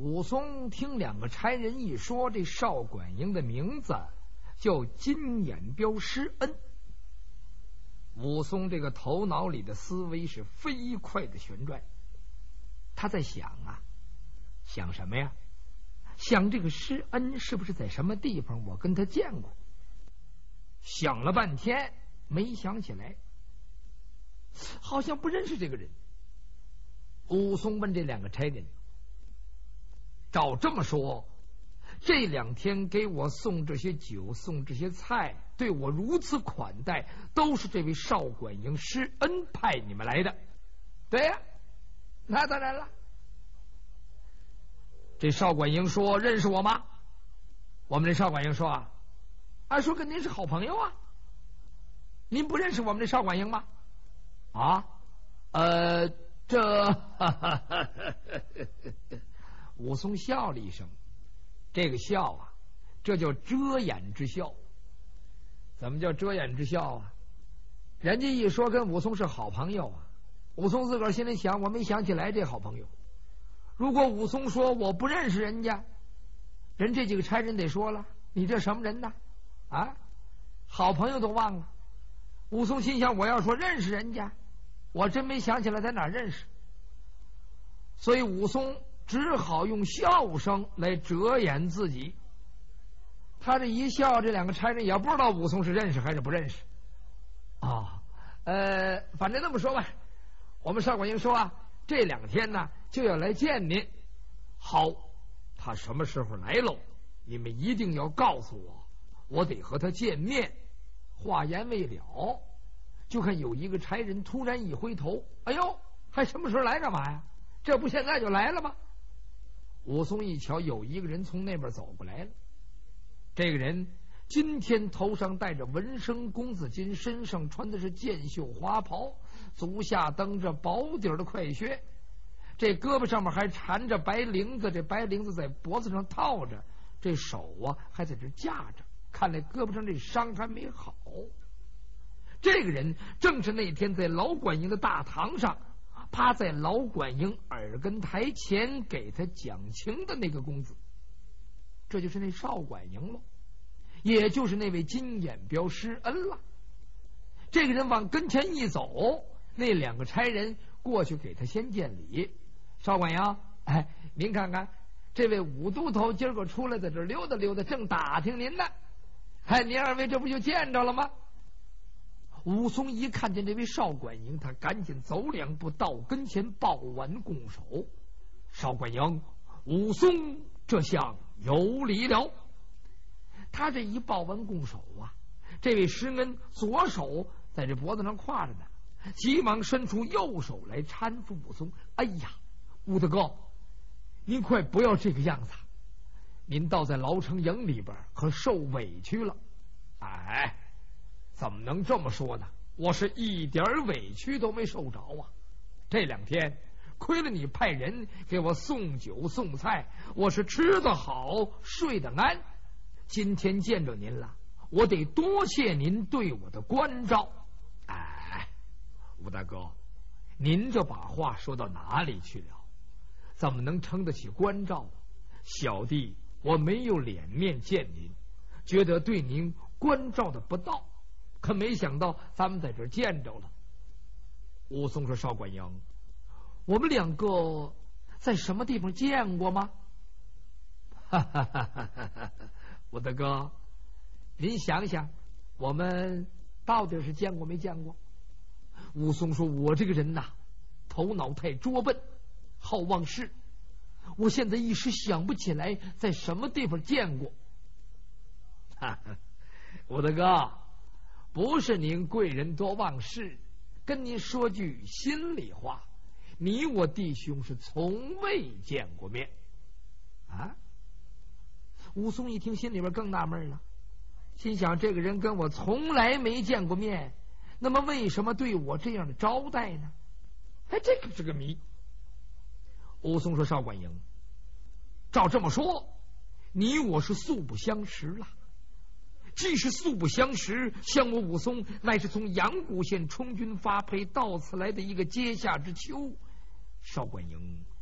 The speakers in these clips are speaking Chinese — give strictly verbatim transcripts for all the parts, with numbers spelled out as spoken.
武松听两个差人一说，这邵管营的名字叫金眼彪施恩。武松这个头脑里的思维是飞快的旋转，他在想啊，想什么呀？想这个施恩是不是在什么地方我跟他见过？想了半天没想起来，好像不认识这个人。武松问这两个差人，照这么说，这两天给我送这些酒送这些菜，对我如此款待，都是这位邵管营施恩派你们来的？对呀、啊，那当然了。这邵管营说，认识我吗？我们这邵管营说啊，按说跟您是好朋友啊，您不认识我们这邵管营吗？啊，呃，这武松笑了一声，这个笑啊，这叫遮掩之笑。怎么叫遮掩之笑啊？人家一说跟武松是好朋友啊，武松自个儿心里想，我没想起来这好朋友。如果武松说我不认识人家，人这几个差人得说了，你这什么人呢？啊，好朋友都忘了。武松心想，我要说认识人家，我真没想起来在哪儿认识。所以武松只好用笑声来遮掩自己。他这一笑，这两个差人也不知道武松是认识还是不认识啊、哦。呃，反正那么说吧，我们邵管营说啊，这两天呢就要来见您。好，他什么时候来喽？你们一定要告诉我，我得和他见面。话言未了，就看有一个差人突然一回头，哎呦，还什么时候来干嘛呀？这不现在就来了吗？武松一瞧，有一个人从那边走过来了。这个人今天头上戴着文生公子巾，身上穿的是箭袖花袍，足下蹬着薄底的快靴，这胳膊上面还缠着白绫子，这白绫子在脖子上套着，这手啊还在这架着，看来胳膊上这伤还没好。这个人正是那天在老管营的大堂上趴在老管营耳根台前给他讲情的那个公子，这就是那邵管营了，也就是那位金眼彪施恩了。这个人往跟前一走，那两个差人过去给他先见礼。邵管营，哎，您看看这位武都头今儿个出来在这溜达溜达，正打听您呢。哎，您二位这不就见着了吗？武松一看见这位邵管营，他赶紧走两步到跟前抱完拱手。邵管营，武松这下有礼了。他这一抱完拱手啊，这位施恩左手在这脖子上挎着呢，急忙伸出右手来搀扶武松。哎呀，武大哥，您快不要这个样子，您倒在牢城营里边可受委屈了。哎，怎么能这么说呢？我是一点委屈都没受着啊！这两天亏了你派人给我送酒送菜，我是吃得好睡得安。今天见着您了，我得多谢您对我的关照。哎，武大哥，您这把话说到哪里去了？怎么能称得起关照呢？小弟我没有脸面见您，觉得对您关照的不到，可没想到咱们在这儿见着了。武松说，邵管营，我们两个在什么地方见过吗？哈哈哈哈哈！武大哥，您想想，我们到底是见过没见过？武松说，我这个人呐，头脑太拙笨，好忘事，我现在一时想不起来在什么地方见过。哈哈，武大哥，不是您贵人多忘事，跟您说句心里话，你我弟兄是从未见过面啊。武松一听，心里边更纳闷了，心想，这个人跟我从来没见过面，那么为什么对我这样的招待呢？哎，这可是个谜。武松说，邵管营，照这么说，你我是素不相识了。既是素不相识，像我武松乃是从阳谷县充军发配到此来的一个阶下之囚。邵管营，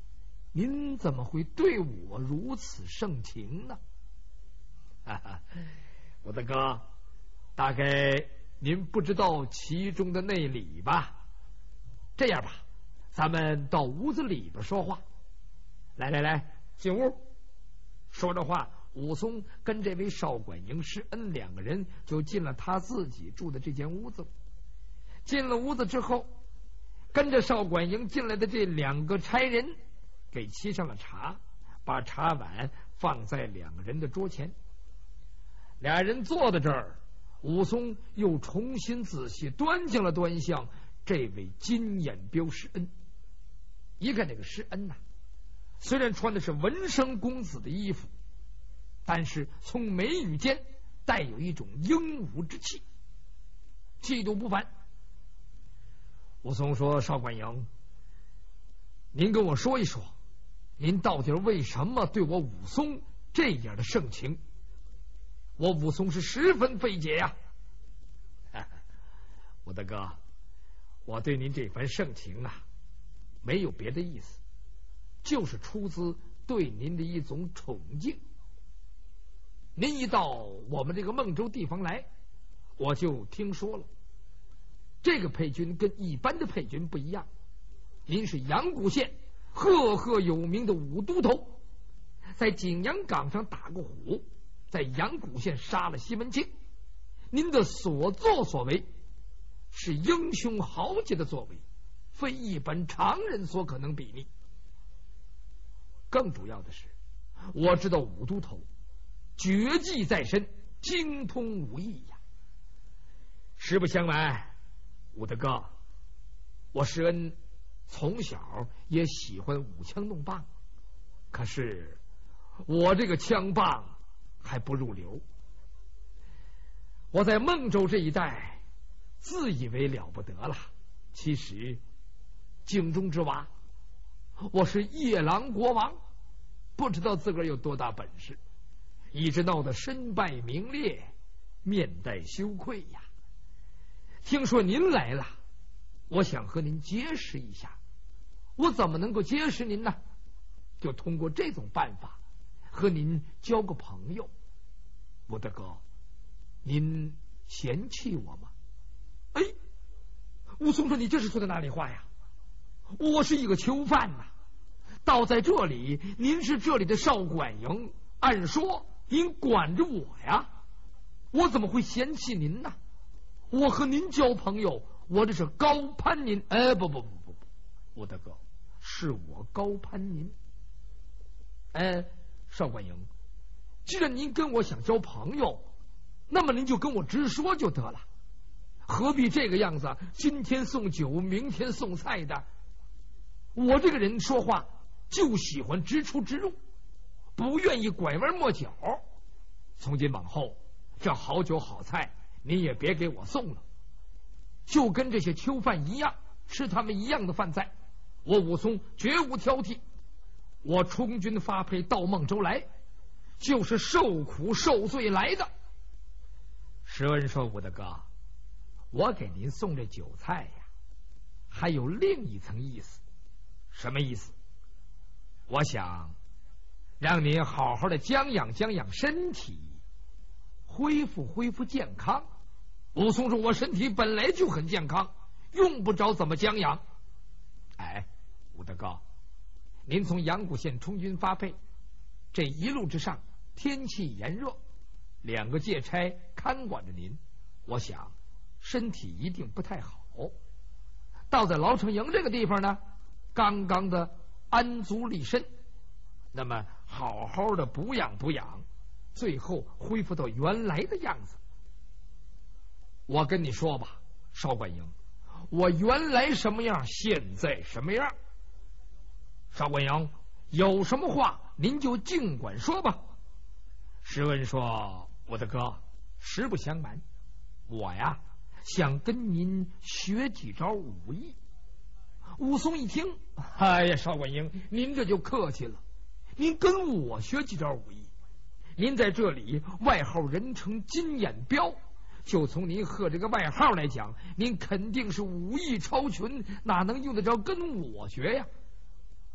您怎么会对我如此盛情呢？哈哈，我的哥，大概您不知道其中的内里吧？这样吧，咱们到屋子里边说话。来来来，进屋。说着话，武松跟这位少管营施恩两个人就进了他自己住的这间屋子。进了屋子之后，跟着少管营进来的这两个差人给沏上了茶，把茶碗放在两个人的桌前。俩人坐在这儿，武松又重新仔细端详了端详这位金眼彪施恩。一看这个施恩呐、啊，虽然穿的是文生公子的衣服，但是从眉宇间带有一种英武之气，气度不凡。武松说：“少管营，您跟我说一说，您到底为什么对我武松这样的盛情？我武松是十分费解呀、啊。”我的哥，我对您这番盛情啊，没有别的意思，就是出自对您的一种崇敬。您一到我们这个孟州地方来，我就听说了，这个配军跟一般的配军不一样，您是阳谷县赫赫有名的武都头，在景阳冈上打过虎，在阳谷县杀了西门庆，您的所作所为是英雄豪杰的作为，非一般常人所可能比拟。更主要的是，我知道武都头绝技在身，精通武艺呀。实不相瞒，武大哥，我施恩从小也喜欢舞枪弄棒，可是我这个枪棒还不入流。我在孟州这一带自以为了不得了，其实井中之蛙，我是夜郎国王，不知道自个儿有多大本事，一直闹得身败名裂，面带羞愧呀。听说您来了，我想和您结识一下。我怎么能够结识您呢？就通过这种办法和您交个朋友。我的哥，您嫌弃我吗？哎，武松说：“你这是说的哪里话呀？我是一个囚犯呐、啊，到在这里，您是这里的少管营，按说您管着我呀，我怎么会嫌弃您呢？我和您交朋友，我这是高攀您。哎，不不不不不，我的哥，是我高攀您。哎，少管营，既然您跟我想交朋友，那么您就跟我直说就得了，何必这个样子？今天送酒，明天送菜的。我这个人说话就喜欢直出直入，不愿意拐弯抹角。从今往后，这好酒好菜你也别给我送了，就跟这些囚犯一样，吃他们一样的饭菜。我武松绝无挑剔，我充军发配到孟州来，就是受苦受罪来的。施恩说：“武大哥，我给您送这酒菜呀，还有另一层意思。什么意思？我想让您好好的将养将养身体，恢复恢复健康。”武松说：“我身体本来就很健康，用不着怎么将养。”哎，武大哥，您从阳谷县充军发配，这一路之上天气炎热，两个借差看管着您，我想身体一定不太好。到在牢城营这个地方呢，刚刚的安足立身，那么好好的补养补养，最后恢复到原来的样子。我跟你说吧，少管营，我原来什么样，现在什么样。少管营，有什么话您就尽管说吧。施恩说：“我的哥，实不相瞒，我呀想跟您学几招武艺。”武松一听：“哎呀，少管营，您这就客气了，您跟我学几招武艺？您在这里外号人称金眼彪，就从您贺这个外号来讲，您肯定是武艺超群，哪能用得着跟我学呀？”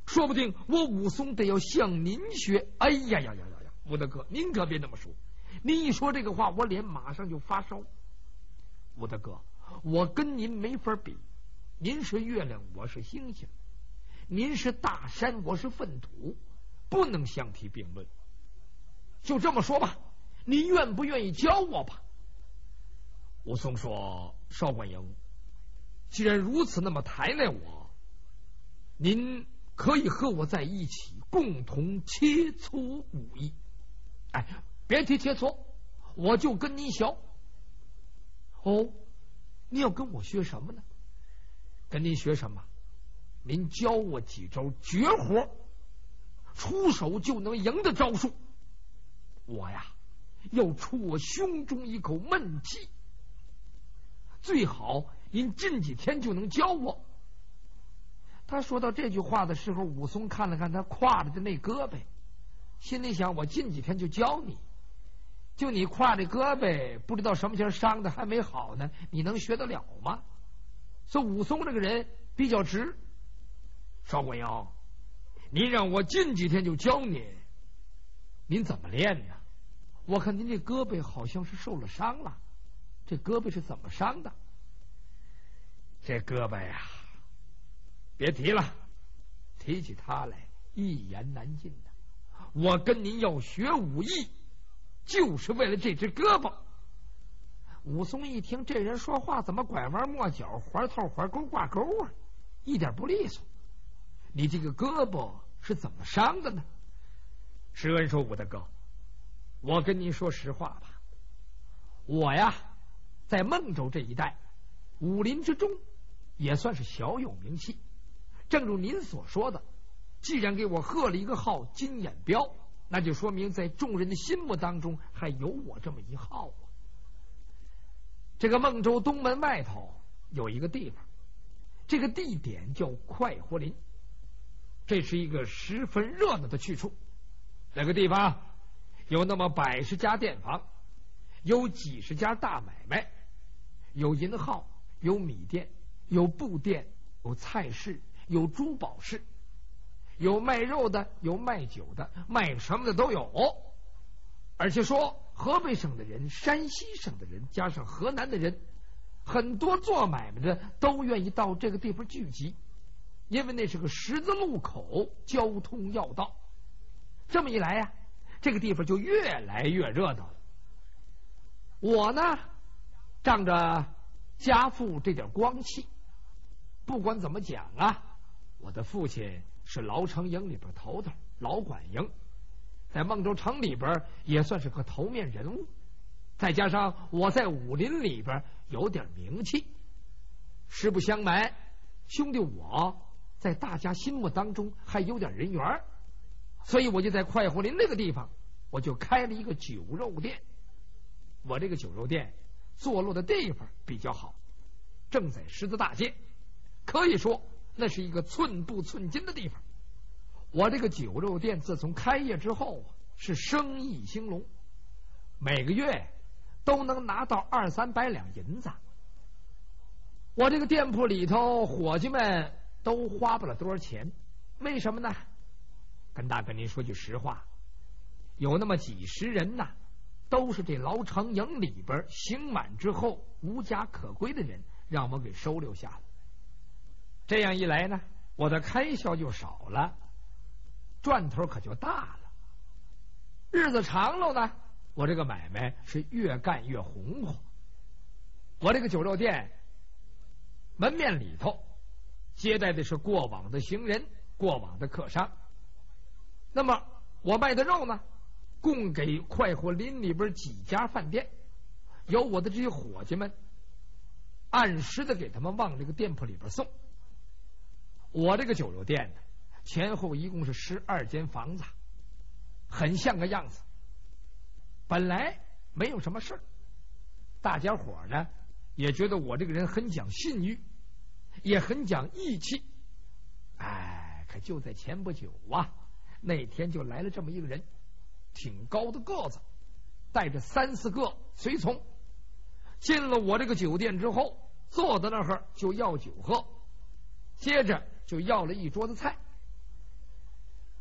说不定我武松得要向您学。哎呀呀呀呀呀，武大哥，您可别那么说，您一说这个话，我脸马上就发烧。武大哥，我跟您没法比，您是月亮，我是星星，您是大山，我是粪土，不能相提并论。就这么说吧，您愿不愿意教我吧？武松说：少管营，既然如此，那么抬来我，您可以和我在一起，共同切磋武艺。哎，别提切磋，我就跟您学。哦，你要跟我学什么呢？跟您学什么？您教我几招绝活，出手就能赢的招数。我呀，要出我胸中一口闷气，最好您近几天就能教我。他说到这句话的时候，武松看了看他挎着的那胳膊，心里想：我近几天就教你，就你挎着胳膊，不知道什么前伤的还没好呢，你能学得了吗？所以武松这个人比较直。少管营，您让我近几天就教你，您怎么练呢？我看您这胳膊好像是受了伤了，这胳膊是怎么伤的？这胳膊呀，别提了，提起他来一言难尽的。我跟您要学武艺，就是为了这只胳膊。武松一听这人说话怎么拐弯抹角，环套环钩挂钩啊，一点不利索。你这个胳膊是怎么伤的呢？施恩说：武大哥，我跟您说实话吧，我呀在孟州这一带武林之中也算是小有名气。正如您所说的，既然给我贺了一个号金眼彪，那就说明在众人的心目当中还有我这么一号啊。这个孟州东门外头有一个地方，这个地点叫快活林，这是一个十分热闹的去处。那个地方有那么百十家店房，有几十家大买卖，有银号，有米店，有布店，有菜市，有珠宝市，有卖肉的，有卖酒的，卖什么的都有。而且说河北省的人、山西省的人加上河南的人，很多做买卖的都愿意到这个地方聚集，因为那是个十字路口，交通要道。这么一来呀、啊，这个地方就越来越热闹了。我呢，仗着家父这点光气，不管怎么讲啊，我的父亲是牢城营里边头头，老管营，在孟州城里边也算是个头面人物，再加上我在武林里边有点名气，实不相瞒，兄弟我在大家心目当中还有点人缘，所以我就在快活林那个地方，我就开了一个酒肉店。我这个酒肉店坐落的地方比较好，正在十字大街，可以说那是一个寸步寸金的地方。我这个酒肉店自从开业之后是生意兴隆，每个月都能拿到二三百两银子。我这个店铺里头伙计们都花不了多少钱，为什么呢？跟大哥您说句实话，有那么几十人呐，都是这牢城营里边刑满之后无家可归的人，让我给收留下了。这样一来呢，我的开销就少了，赚头可就大了。日子长了呢，我这个买卖是越干越红火。我这个酒肉店门面里头接待的是过往的行人，过往的客商。那么我卖的肉呢，供给快活林里边几家饭店，由我的这些伙计们按时的给他们往这个店铺里边送。我这个酒肉店呢，前后一共是十二间房子，很像个样子。本来没有什么事儿，大家伙呢也觉得我这个人很讲信誉，也很讲义气。哎，可就在前不久啊，那天就来了这么一个人，挺高的个子，带着三四个随从，进了我这个酒店之后，坐在那儿就要酒喝，接着就要了一桌子菜。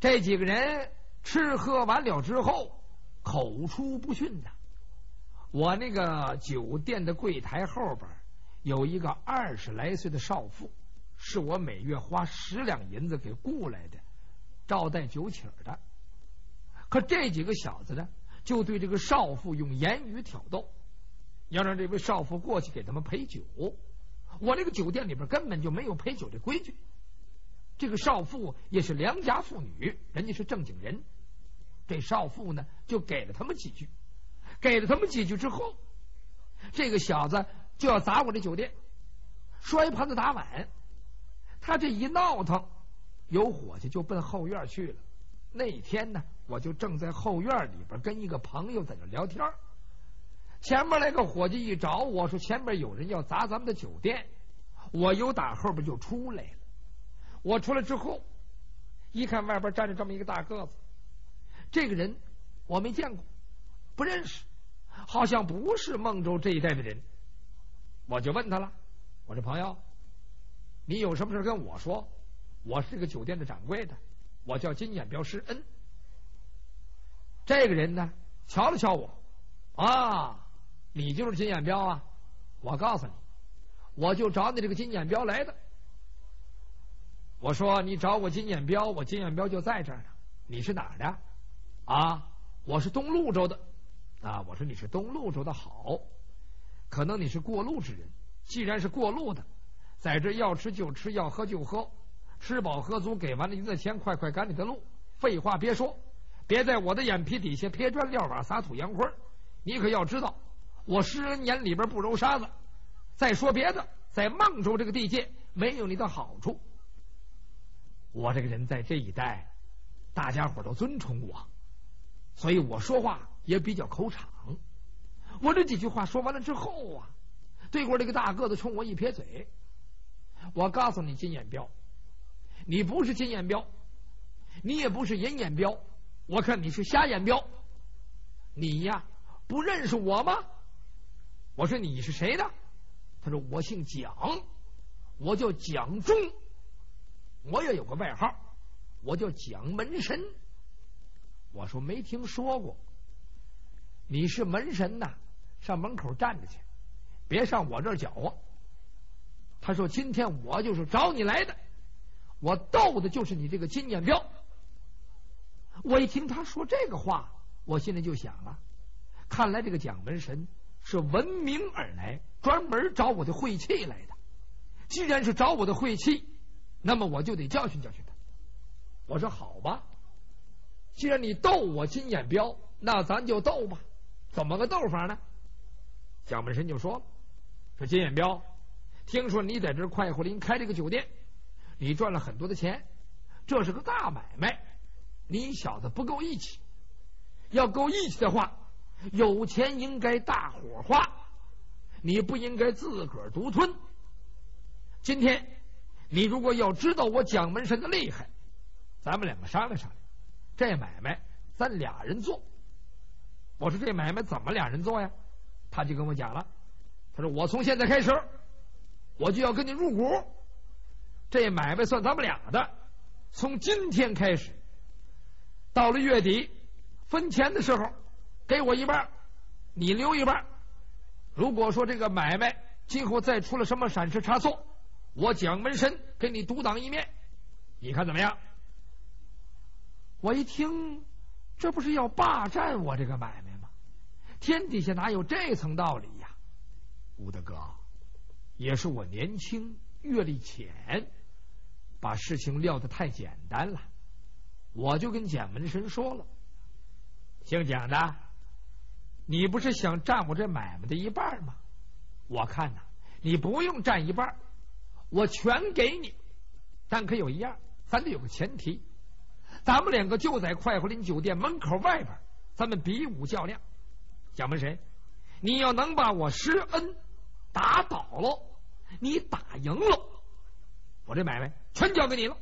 这几个人吃喝完了之后，口出不逊的。我那个酒店的柜台后边有一个二十来岁的少妇，是我每月花十两银子给雇来的，招待酒请的。可这几个小子呢，就对这个少妇用言语挑逗，要让这位少妇过去给他们陪酒。我那个酒店里边根本就没有陪酒的规矩。这个少妇也是良家妇女，人家是正经人。这少妇呢，就给了他们几句，给了他们几句之后，这个小子就要砸我这酒店，摔盘子打碗。他这一闹腾，有伙计就奔后院去了。那天呢，我就正在后院里边跟一个朋友在那聊天，前面来个伙计一找我说前面有人要砸咱们的酒店，我由打后边就出来了。我出来之后一看，外边站着这么一个大个子，这个人我没见过，不认识，好像不是孟州这一带的人。我就问他了，我说朋友，你有什么事跟我说，我是这个酒店的掌柜的，我叫金眼彪施恩。这个人呢瞧了瞧我，啊，你就是金眼彪啊，我告诉你，我就找你这个金眼彪来的。我说你找我金眼彪，我金眼彪就在这儿呢。你是哪儿的？啊，我是东潞州的。啊，我说你是东潞州的好，可能你是过路之人。既然是过路的，在这要吃就吃，要喝就喝，吃饱喝足，给完了银子钱，快快赶你的路。废话别说，别在我的眼皮底下撇砖撂瓦撒土洋灰。你可要知道，我施恩眼里边不揉沙子。再说别的，在孟州这个地界没有你的好处。我这个人在这一带，大家伙都尊崇我，所以我说话也比较口场。我这几句话说完了之后啊，对过这个大个子冲我一撇嘴，我告诉你金眼彪，你不是金眼彪，你也不是银眼彪，我看你是瞎眼彪。你呀不认识我吗？我说你是谁的？他说我姓蒋，我叫蒋忠，我也有个外号，我叫蒋门神。我说没听说过。你是门神呐，上门口站着去，别上我这儿搅和。他说今天我就是找你来的，我斗的就是你这个金眼彪。我一听他说这个话，我心里就想了，看来这个蒋门神是闻名而来，专门找我的晦气来的。既然是找我的晦气，那么我就得教训教训他。我说好吧，既然你斗我金眼彪，那咱就斗吧。怎么个斗法呢？蒋门神就说了，说金眼彪，听说你在这快活林开这个酒店，你赚了很多的钱，这是个大买卖，你小子不够义气。要够义气的话，有钱应该大伙花，你不应该自个儿独吞。今天你如果要知道我蒋门神的厉害，咱们两个商量商量，这买卖咱俩人做。我说这买卖怎么俩人做呀？他就跟我讲了，他说我从现在开始我就要跟你入股，这买卖算咱们俩的。从今天开始到了月底分钱的时候，给我一半，你留一半。如果说这个买卖今后再出了什么闪失差错，我蒋门神给你独当一面，你看怎么样？我一听，这不是要霸占我这个买卖吗？天底下哪有这层道理呀？吴大哥，也是我年轻阅历浅，把事情料得太简单了。我就跟蒋门神说了，姓蒋的，你不是想占我这买卖的一半吗？我看呐，你不用占一半，我全给你。但可有一样，咱得有个前提，咱们两个就在快活林酒店门口外边，咱们比武较量。蒋门神，你要能把我施恩打倒了，你打赢了，我这买卖全交给你了。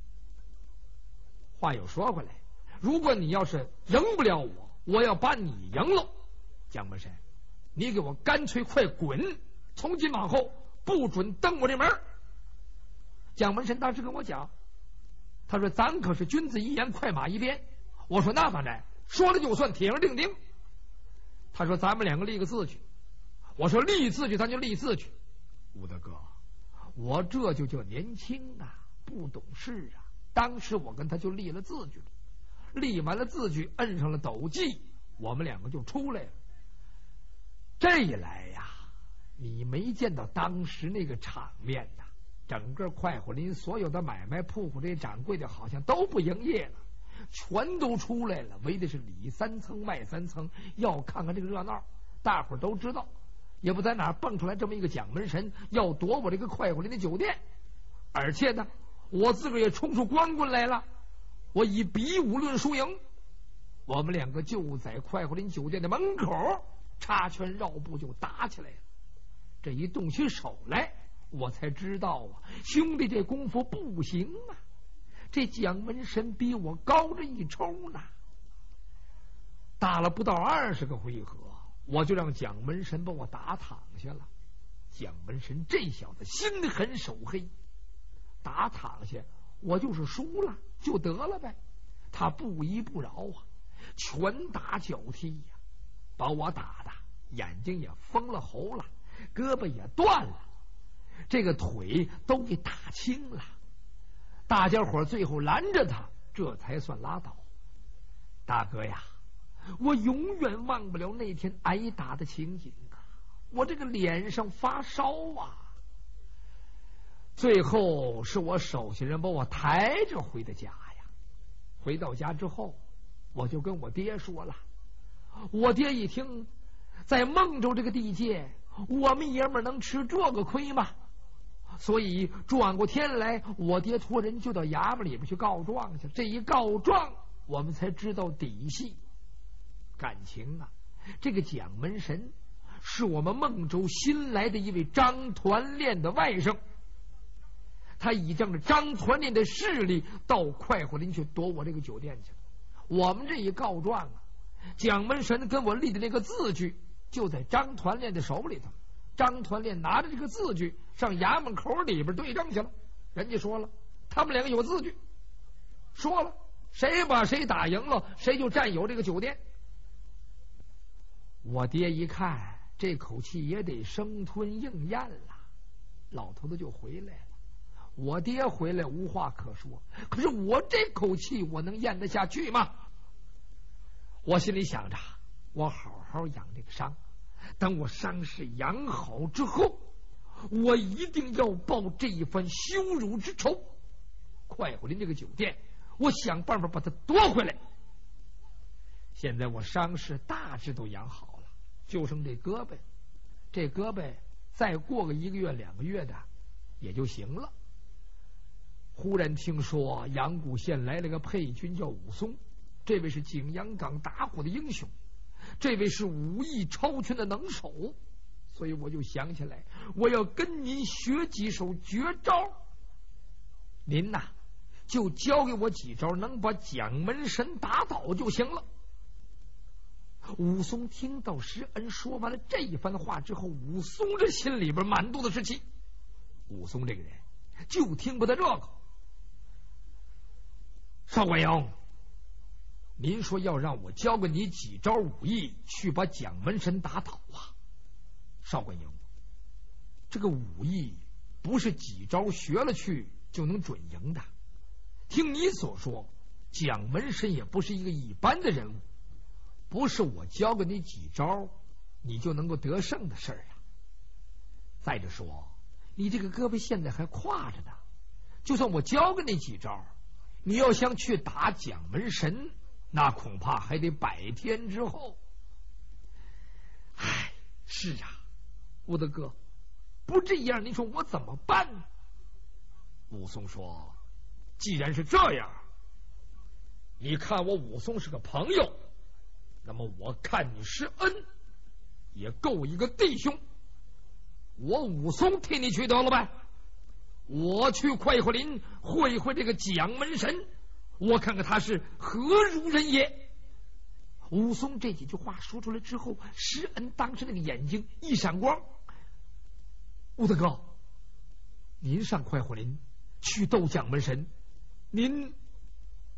话又说回来，如果你要是赢不了我，我要把你赢了，蒋门神，你给我干脆快滚，从今往后不准登我这门。蒋门神当时跟我讲， 他说咱可是君子一言快马一鞭。我说那当然，说了就算，铁上钉钉。他说咱们两个立个字据。我说立字据咱就立字据。吴大哥，我这就叫年轻啊，不懂事啊。当时我跟他就立了字据了，立完了字据，摁上了斗记，我们两个就出来了。这一来呀，你没见到当时那个场面呐，整个快活林所有的买卖铺户，这掌柜的好像都不营业了，全都出来了，围的是里三层外三层，要看看这个热闹。大伙儿都知道，也不在哪儿蹦出来这么一个蒋门神，要夺我这个快活林的酒店。而且呢，我自个儿也冲出光棍来了，我以比武论输赢。我们两个就在快活林酒店的门口插拳绕步就打起来了。这一动起手来，我才知道啊，兄弟这功夫不行啊，这蒋门神比我高着一筹呢。打了不到二十个回合，我就让蒋门神把我打躺下了。蒋门神这小子心狠手黑，打躺下我就是输了就得了呗，他不依不饶啊，拳打脚踢呀、啊，把我打的眼睛也封了喉了，胳膊也断了，这个腿都给打青了。大家伙最后拦着他，这才算拉倒。大哥呀，我永远忘不了那天挨打的情景啊，我这个脸上发烧啊。最后是我手下人把我抬着回的家呀。回到家之后，我就跟我爹说了。我爹一听，在孟州这个地界，我们爷们能吃这个亏吗？所以转过天来，我爹托人就到衙门里边去告状去。这一告状，我们才知道底细。感情啊，这个蒋门神是我们孟州新来的一位张团练的外甥，他倚仗着张团练的势力到快活林去夺我这个酒店去了。我们这一告状啊，蒋门神跟我立的那个字据就在张团练的手里头。张团练拿着这个字据上衙门口里边对证去了。人家说了，他们两个有字据，说了谁把谁打赢了，谁就占有这个酒店。我爹一看这口气也得生吞硬咽了，老头子就回来了。我爹回来无话可说，可是我这口气我能咽得下去吗？我心里想着，我好好养这个伤，等我伤势养好之后，我一定要报这一番羞辱之仇。快活林这个酒店，我想办法把它夺回来。现在我伤势大致都养好了，就剩这胳膊，这胳膊再过个一个月两个月的也就行了。忽然听说阳谷县来了个配军叫武松，这位是景阳冈打虎的英雄，这位是武艺超群的能手，所以我就想起来，我要跟您学几手绝招。您呐，就教给我几招能把蒋门神打倒就行了。武松听到施恩说完了这一番话之后，武松这心里边满肚子是气。武松这个人就听不得这个。少管营，您说要让我教给你几招武艺去把蒋门神打倒啊？少管营，这个武艺不是几招学了去就能准赢的。听你所说，蒋门神也不是一个一般的人物，不是我教给你几招你就能够得胜的事儿啊。再者说，你这个胳膊现在还挎着呢，就算我教给你几招，你要想去打蒋门神，那恐怕还得百天之后。唉，是啊，我的哥，不这样，你说我怎么办呢？武松说，既然是这样，你看我武松是个朋友，那么我看你施恩也够一个弟兄，我武松替你去得了呗。我去快活林会会这个蒋门神，我看看他是何如人也。武松这几句话说出来之后，施恩当时那个眼睛一闪光。武大哥，您上快活林去斗蒋门神，您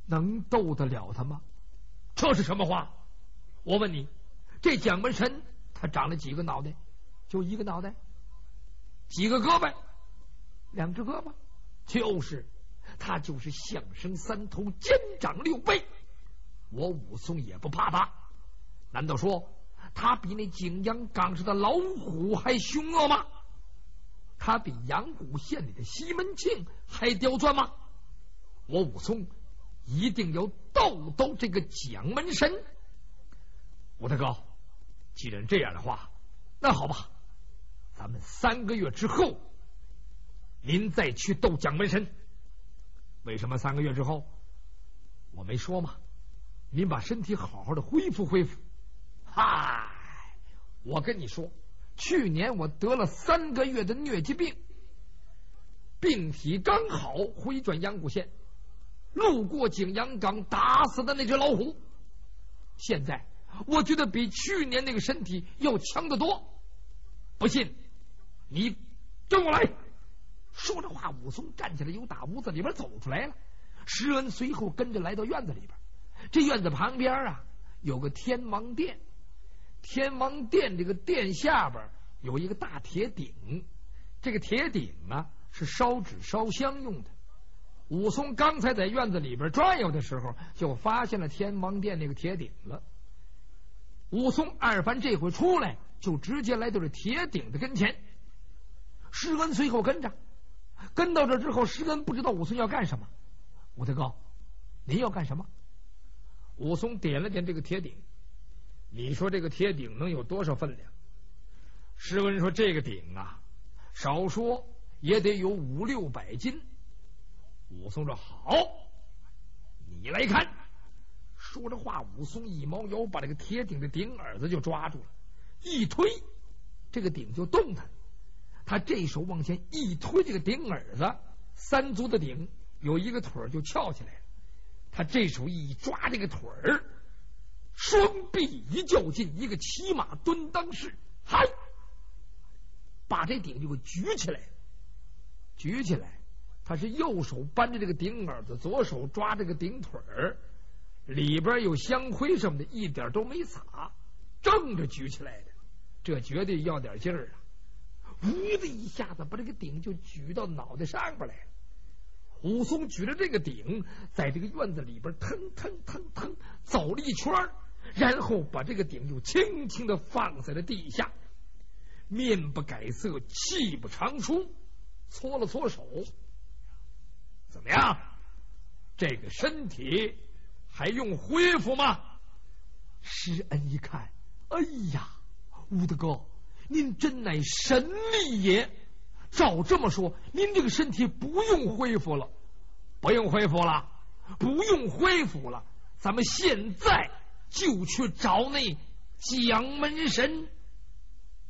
能斗得了他吗？这是什么话？我问你，这蒋门神他长了几个脑袋？就一个脑袋。几个胳膊？两只胳膊。就是他就是相声三头，肩长六臂。我武松也不怕他。难道说他比那景阳冈上的老虎还凶恶吗？他比阳谷县里的西门庆还刁钻吗？我武松一定要斗斗这个蒋门神。武大哥，既然这样的话，那好吧，咱们三个月之后您再去斗蒋门神。为什么三个月之后？我没说嘛，您把身体好好的恢复恢复。嗨，我跟你说，去年我得了三个月的疟疾病，病体刚好回转阳谷县，路过景阳冈打死的那只老虎。现在我觉得比去年那个身体要强得多。不信你跟我来。说着话，武松站起来，由大屋子里边走出来了。施恩随后跟着来到院子里边。这院子旁边啊有个天王殿，天王殿这个殿下边有一个大铁鼎，这个铁鼎啊是烧纸烧香用的。武松刚才在院子里边转悠的时候，就发现了天王殿那个铁鼎了。武松二番这回出来，就直接来到这铁鼎的跟前。施恩随后跟着，跟到这之后，施恩不知道武松要干什么。武大哥，您要干什么？武松点了点这个铁鼎，你说这个铁鼎能有多少分量？施恩说这个鼎啊，少说也得有五六百斤。武松说好，你来看。说着话，武松一猫腰把这个铁鼎的顶耳子就抓住了，一推，这个鼎就动弹。他这手往前一推，这个顶耳子三足的顶有一个腿就翘起来了。他这手一抓这个腿儿，双臂一较劲，一个骑马蹲裆式，嗨，把这顶就给举起来了。举起来，他是右手扳着这个顶耳子，左手抓这个顶腿儿，里边有香灰什么的，一点都没洒，正着举起来的，这绝对要点劲儿啊！呜的一下子把这个顶就举到脑袋上边来了。武松举着这个鼎，在这个院子里边腾腾腾腾走了一圈，然后把这个鼎就轻轻的放在了地下，面不改色，气不长出，搓了搓手。怎么样？这个身体还用恢复吗？施恩一看，哎呀，武大哥，您真乃神力也！照这么说，您这个身体不用恢复了，不用恢复了，不用恢复了。咱们现在就去找那蒋门神。